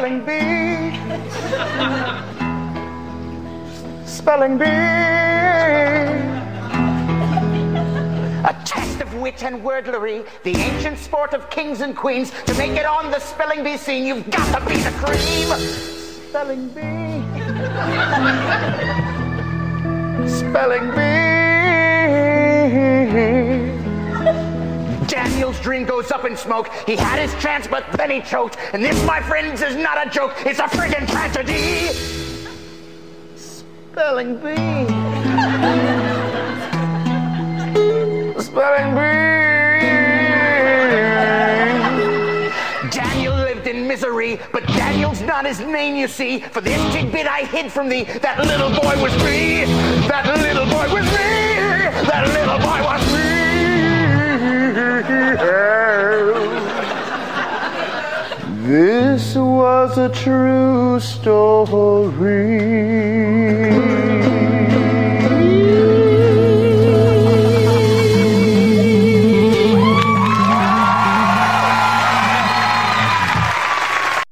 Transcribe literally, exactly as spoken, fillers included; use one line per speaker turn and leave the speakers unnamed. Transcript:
Spelling bee. Spelling bee. A test of wit and wordlery, the ancient sport of kings and queens. To make it on the spelling bee scene, you've got to be the cream. Spelling bee. Spelling bee. Daniel's dream goes up in smoke. He had his chance, but then he choked. And this, my friends, is not a joke. It's a friggin' tragedy. Spelling bee. Spelling bee. Daniel lived in misery, but Daniel's not his name, you see. For this tidbit I hid from thee, that little boy was me. That little boy was me. That little boy was me. This was a true story.